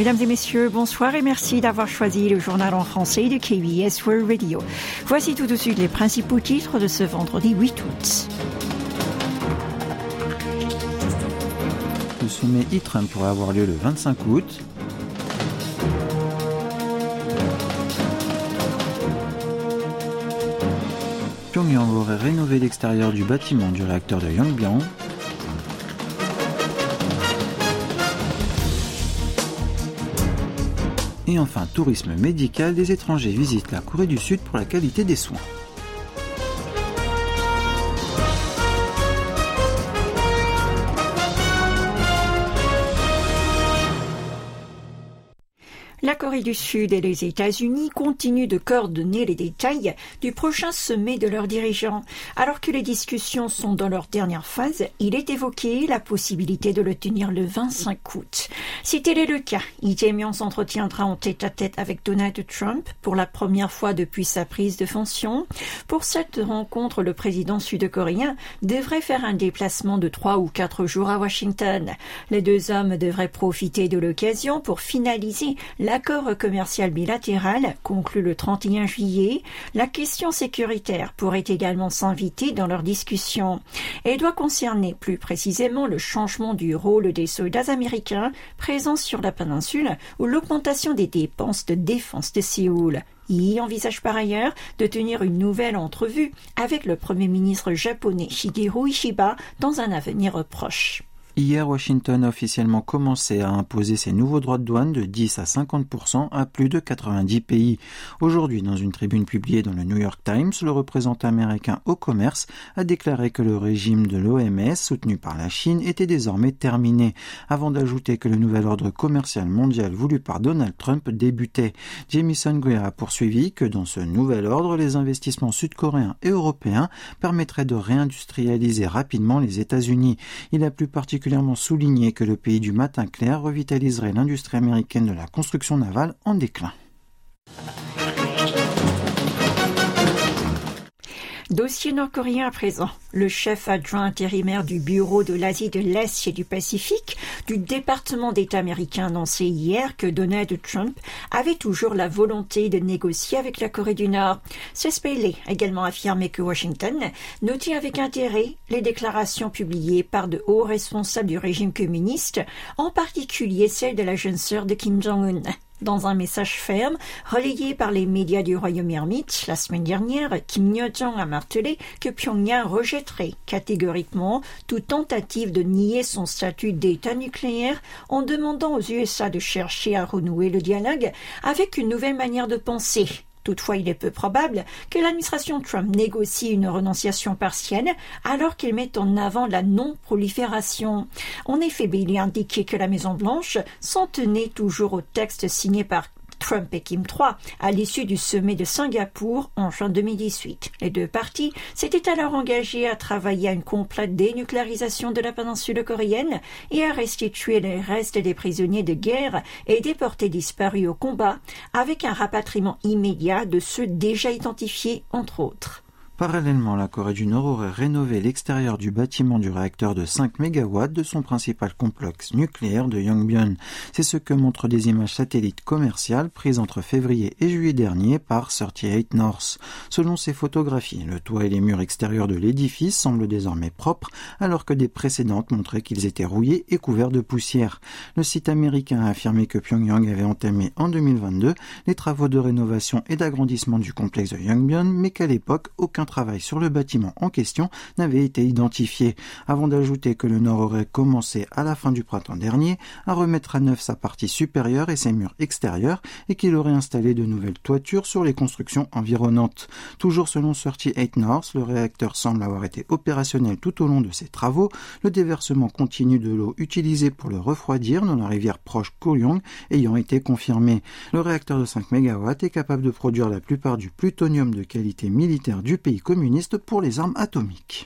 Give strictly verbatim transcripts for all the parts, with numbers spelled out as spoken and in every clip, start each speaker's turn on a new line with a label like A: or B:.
A: Mesdames et messieurs, bonsoir et merci d'avoir choisi le journal en français de K B S World Radio. Voici tout de suite les principaux titres de ce vendredi huit août.
B: Le sommet I-Trump pourrait avoir lieu le vingt-cinq août. Pyongyang aurait rénové l'extérieur du bâtiment du réacteur de Yongbyon. Et enfin, tourisme médical, des étrangers visitent la Corée du Sud pour la qualité des soins.
A: La Corée du Sud et les États-Unis continuent de coordonner les détails du prochain sommet de leurs dirigeants. Alors que les discussions sont dans leur dernière phase, il est évoqué la possibilité de le tenir le vingt-cinq août. Si tel est le cas, Lee Jae-myung s'entretiendra en tête-à-tête avec Donald Trump pour la première fois depuis sa prise de fonction. Pour cette rencontre, le président sud-coréen devrait faire un déplacement de trois ou quatre jours à Washington. Les deux hommes devraient profiter de l'occasion pour finaliser la L'accord commercial bilatéral conclu le trente et un juillet. La question sécuritaire pourrait également s'inviter dans leurs discussions. Elle doit concerner plus précisément le changement du rôle des soldats américains présents sur la péninsule ou l'augmentation des dépenses de défense de Séoul. Il envisage par ailleurs de tenir une nouvelle entrevue avec le Premier ministre japonais Shigeru Ishiba dans un avenir proche.
B: Hier, Washington a officiellement commencé à imposer ses nouveaux droits de douane de dix à cinquante pour cent à plus de quatre-vingt-dix pays. Aujourd'hui, dans une tribune publiée dans le New York Times, le représentant américain au commerce a déclaré que le régime de l'O M S, soutenu par la Chine, était désormais terminé, avant d'ajouter que le nouvel ordre commercial mondial voulu par Donald Trump débutait. Jamieson Greer a poursuivi que dans ce nouvel ordre, les investissements sud-coréens et européens permettraient de réindustrialiser rapidement les États-Unis. Il a plus particulièrement particulièrement souligné que le pays du matin clair revitaliserait l'industrie américaine de la construction navale en déclin.
A: Dossier nord-coréen à présent. Le chef adjoint intérimaire du Bureau de l'Asie de l'Est et du Pacifique du département d'État américain a annoncé hier que Donald Trump avait toujours la volonté de négocier avec la Corée du Nord. Cess Bailey a également affirmé que Washington notait avec intérêt les déclarations publiées par de hauts responsables du régime communiste, en particulier celle de la jeune sœur de Kim Jong-un. Dans un message ferme, relayé par les médias du royaume ermite, la semaine dernière, Kim Yo-jong a martelé que Pyongyang rejetterait catégoriquement toute tentative de nier son statut d'État nucléaire en demandant aux U S A de chercher à renouer le dialogue avec une nouvelle manière de penser. Toutefois, il est peu probable que l'administration Trump négocie une renonciation partielle alors qu'il met en avant la non-prolifération. En effet, Bailey a indiqué que la Maison-Blanche s'en tenait toujours au texte signé par Trump et Kim trois à l'issue du sommet de Singapour en juin deux mille dix-huit. Les deux parties s'étaient alors engagées à travailler à une complète dénucléarisation de la péninsule coréenne et à restituer les restes des prisonniers de guerre et déportés disparus au combat, avec un rapatriement immédiat de ceux déjà identifiés, entre autres.
B: Parallèlement, la Corée du Nord aurait rénové l'extérieur du bâtiment du réacteur de cinq mégawatts de son principal complexe nucléaire de Yongbyon. C'est ce que montrent des images satellites commerciales prises entre février et juillet dernier par trente-huit North. Selon ces photographies, le toit et les murs extérieurs de l'édifice semblent désormais propres, alors que des précédentes montraient qu'ils étaient rouillés et couverts de poussière. Le site américain a affirmé que Pyongyang avait entamé en deux mille vingt-deux les travaux de rénovation et d'agrandissement du complexe de Yongbyon, mais qu'à l'époque, aucun travail sur le bâtiment en question n'avait été identifié, avant d'ajouter que le Nord aurait commencé à la fin du printemps dernier à remettre à neuf sa partie supérieure et ses murs extérieurs et qu'il aurait installé de nouvelles toitures sur les constructions environnantes. Toujours selon trente-huit North, le réacteur semble avoir été opérationnel tout au long de ses travaux. Le déversement continu de l'eau utilisée pour le refroidir dans la rivière proche Kuryong ayant été confirmé. Le réacteur de cinq mégawatts est capable de produire la plupart du plutonium de qualité militaire du pays communiste pour les armes atomiques.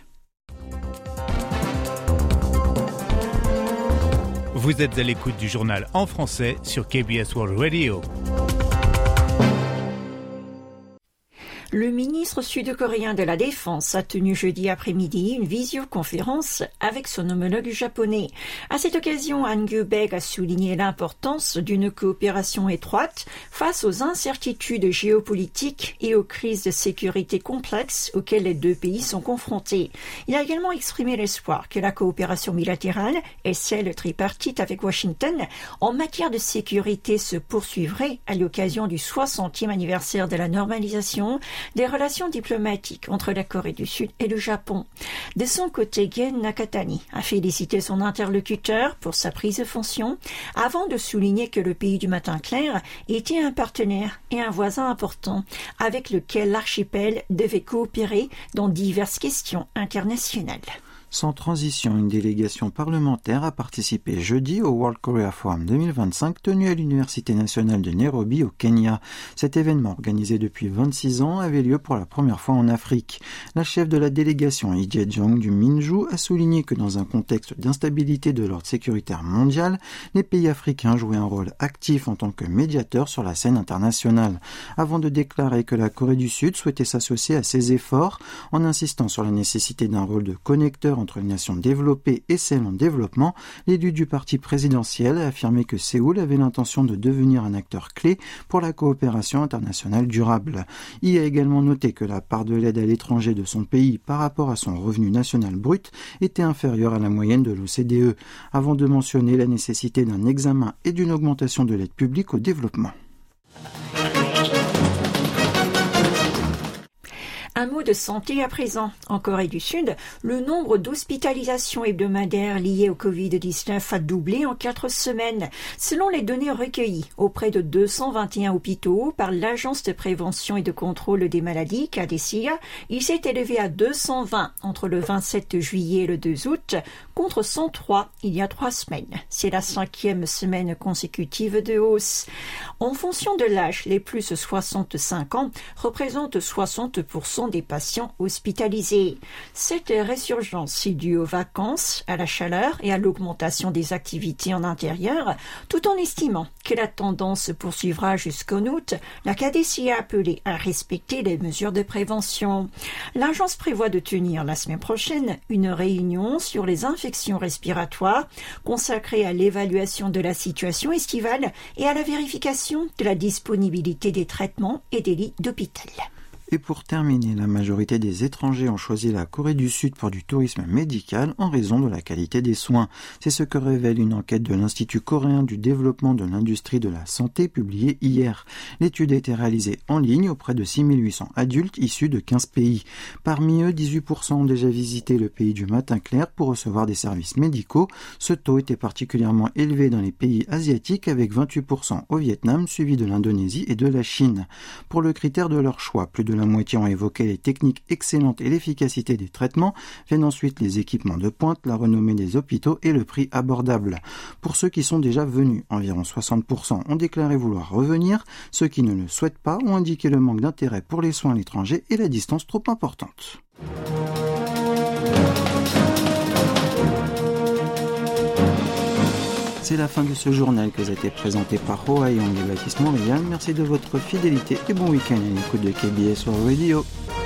C: Vous êtes à l'écoute du journal en français sur K B S World Radio.
A: Le ministre sud-coréen de la Défense a tenu jeudi après-midi une visioconférence avec son homologue japonais. À cette occasion, Han Gyu-baek a souligné l'importance d'une coopération étroite face aux incertitudes géopolitiques et aux crises de sécurité complexes auxquelles les deux pays sont confrontés. Il a également exprimé l'espoir que la coopération bilatérale et celle tripartite avec Washington en matière de sécurité se poursuivrait à l'occasion du soixantième anniversaire de la normalisation des relations diplomatiques entre la Corée du Sud et le Japon. De son côté, Gen Nakatani a félicité son interlocuteur pour sa prise de fonction avant de souligner que le pays du matin clair était un partenaire et un voisin important avec lequel l'archipel devait coopérer dans diverses questions internationales.
B: Sans transition, une délégation parlementaire a participé jeudi au World Korea Forum deux mille vingt-cinq tenu à l'Université nationale de Nairobi au Kenya. Cet événement, organisé depuis vingt-six ans, avait lieu pour la première fois en Afrique. La chef de la délégation, Lee Jae-jong du Minju, a souligné que dans un contexte d'instabilité de l'ordre sécuritaire mondial, les pays africains jouaient un rôle actif en tant que médiateurs sur la scène internationale, avant de déclarer que la Corée du Sud souhaitait s'associer à ces efforts en insistant sur la nécessité d'un rôle de connecteur entre les nations développées et celles en développement. L'élu du parti présidentiel a affirmé que Séoul avait l'intention de devenir un acteur clé pour la coopération internationale durable. Il a également noté que la part de l'aide à l'étranger de son pays par rapport à son revenu national brut était inférieure à la moyenne de l'O C D E, avant de mentionner la nécessité d'un examen et d'une augmentation de l'aide publique au développement.
A: Un mot de santé à présent. En Corée du Sud, le nombre d'hospitalisations hebdomadaires liées au covid dix-neuf a doublé en quatre semaines. Selon les données recueillies auprès de deux cent vingt et un hôpitaux par l'Agence de prévention et de contrôle des maladies, K D C A, il s'est élevé à deux cent vingt entre le vingt-sept juillet et le deux août, contre cent trois il y a trois semaines. C'est la cinquième semaine consécutive de hausse. En fonction de l'âge, les plus de soixante-cinq ans représentent soixante pour cent des patients hospitalisés. Cette résurgence est due aux vacances, à la chaleur et à l'augmentation des activités en intérieur, tout en estimant que la tendance se poursuivra jusqu'en août. La K D C A a appelé à respecter les mesures de prévention. L'agence prévoit de tenir la semaine prochaine une réunion sur les infections respiratoires consacrée à l'évaluation de la situation estivale et à la vérification de la disponibilité des traitements et des lits d'hôpital.
B: Et pour terminer, la majorité des étrangers ont choisi la Corée du Sud pour du tourisme médical en raison de la qualité des soins. C'est ce que révèle une enquête de l'Institut coréen du développement de l'industrie de la santé publiée hier. L'étude a été réalisée en ligne auprès de six mille huit cents adultes issus de quinze pays. Parmi eux, dix-huit pour cent ont déjà visité le pays du matin clair pour recevoir des services médicaux. Ce taux était particulièrement élevé dans les pays asiatiques avec vingt-huit pour cent au Vietnam, suivi de l'Indonésie et de la Chine. Pour le critère de leur choix, plus de la moitié ont évoqué les techniques excellentes et l'efficacité des traitements, viennent ensuite les équipements de pointe, la renommée des hôpitaux et le prix abordable. Pour ceux qui sont déjà venus, environ soixante pour cent ont déclaré vouloir revenir. Ceux qui ne le souhaitent pas ont indiqué le manque d'intérêt pour les soins à l'étranger et la distance trop importante. C'est la fin de ce journal qui a été présenté par Hoa Young et Baptiste Montréal. Merci de votre fidélité et bon week-end à l'écoute de K B S World Radio.